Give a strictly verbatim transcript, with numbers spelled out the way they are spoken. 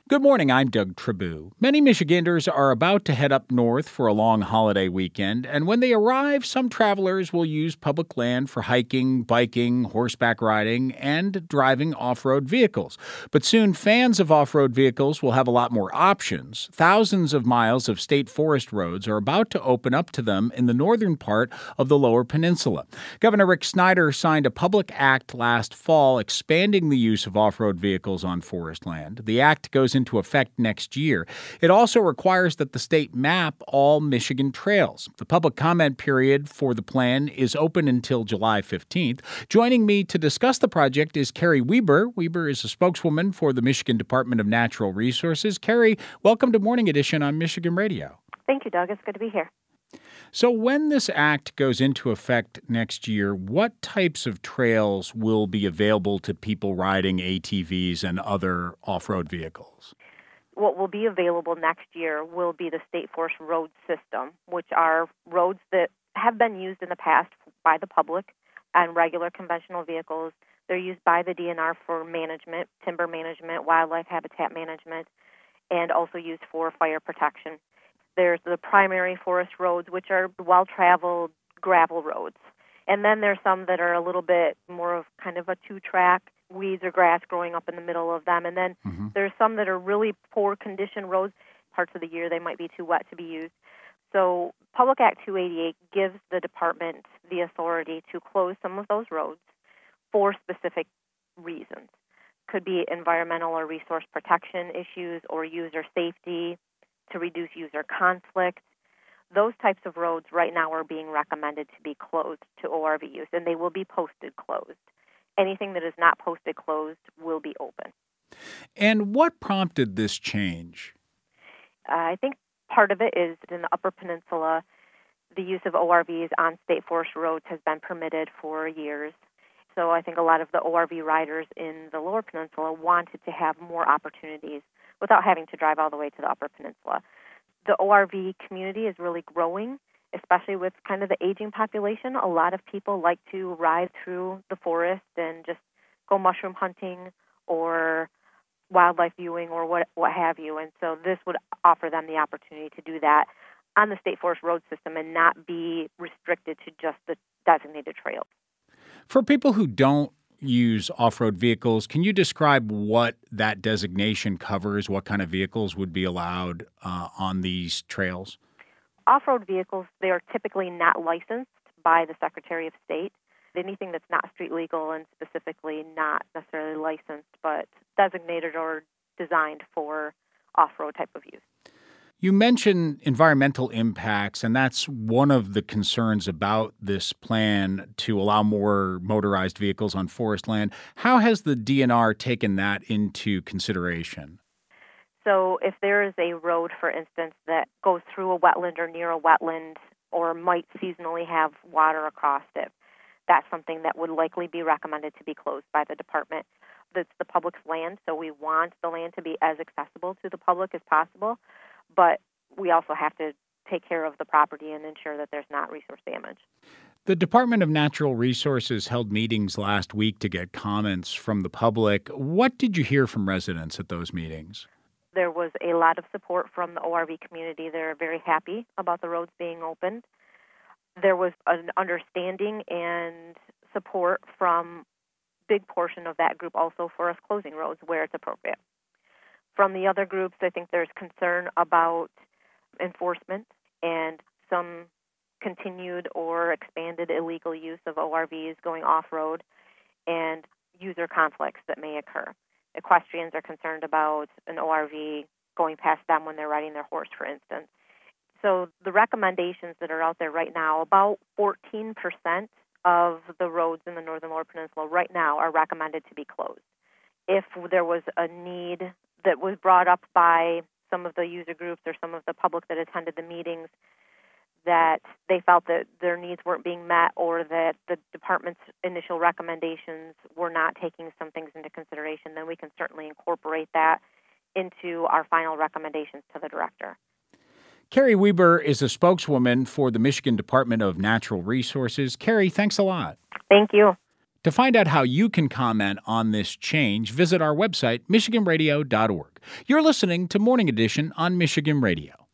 Good morning, I'm Doug Tribou. Many Michiganders are about to head up north for a long holiday weekend, and when they arrive, some travelers will use public land for hiking, biking, horseback riding, and driving off-road vehicles. But soon, fans of off-road vehicles will have a lot more options. Thousands of miles of state forest roads are about to open up to them in the northern part of the Lower Peninsula. Governor Rick Snyder signed a public act last fall expanding the use of off-road vehicles on forest land. The act goes into effect next year. It also requires that the state map all Michigan trails. The public comment period for the plan is open until July fifteenth. Joining me to discuss the project is Carrie Weber. Weber is a spokeswoman for the Michigan Department of Natural Resources. Carrie, welcome to Morning Edition on Michigan Radio. Thank you, Doug. It's good to be here. So when this act goes into effect next year, what types of trails will be available to people riding A T Vs and other off-road vehicles? What will be available next year will be the State Forest Road System, which are roads that have been used in the past by the public and regular conventional vehicles. They're used by the D N R for management, timber management, wildlife habitat management, and also used for fire protection. There's the primary forest roads, which are well-traveled gravel roads. And then there's some that are a little bit more of kind of a two-track, weeds or grass growing up in the middle of them. And then mm-hmm. there's some that are really poor condition roads. Parts of the year they might be too wet to be used. So Public Act two eighty-eight gives the department the authority to close some of those roads for specific reasons. Could be environmental or resource protection issues or user safety, to reduce user conflict. Those types of roads right now are being recommended to be closed to O R V use, and they will be posted closed. Anything that is not posted closed will be open. And what prompted this change? Uh, I think part of it is in the Upper Peninsula, the use of O R Vs on state forest roads has been permitted for years. So I think a lot of the O R V riders in the Lower Peninsula wanted to have more opportunities without having to drive all the way to the Upper Peninsula. The O R V community is really growing, especially with kind of the aging population. A lot of people like to ride through the forest and just go mushroom hunting or wildlife viewing or what what have you. And so this would offer them the opportunity to do that on the state forest road system and not be restricted to just the designated trails. For people who don't use off-road vehicles, can you describe what that designation covers? What kind of vehicles would be allowed uh, on these trails? Off-road vehicles, they are typically not licensed by the Secretary of State. Anything that's not street legal and specifically not necessarily licensed, but designated or designed for off-road type of use. You mentioned environmental impacts, and that's one of the concerns about this plan to allow more motorized vehicles on forest land. How has the D N R taken that into consideration? So if there is a road, for instance, that goes through a wetland or near a wetland or might seasonally have water across it, that's something that would likely be recommended to be closed by the department. That's the public's land, so we want the land to be as accessible to the public as possible. But we also have to take care of the property and ensure that there's not resource damage. The Department of Natural Resources held meetings last week to get comments from the public. What did you hear from residents at those meetings? There was a lot of support from the O R V community. They're very happy about the roads being opened. There was an understanding and support from a big portion of that group also for us closing roads where it's appropriate. From the other groups, I think there's concern about enforcement and some continued or expanded illegal use of O R Vs going off-road and user conflicts that may occur. Equestrians are concerned about an O R V going past them when they're riding their horse, for instance. So the recommendations that are out there right now, about fourteen percent of the roads in the Northern Lower Peninsula right now are recommended to be closed. If there was a need that was brought up by some of the user groups or some of the public that attended the meetings that they felt that their needs weren't being met or that the department's initial recommendations were not taking some things into consideration, then we can certainly incorporate that into our final recommendations to the director. Carrie Weber is a spokeswoman for the Michigan Department of Natural Resources. Carrie, thanks a lot. Thank you. To find out how you can comment on this change, visit our website, michigan radio dot org. You're listening to Morning Edition on Michigan Radio.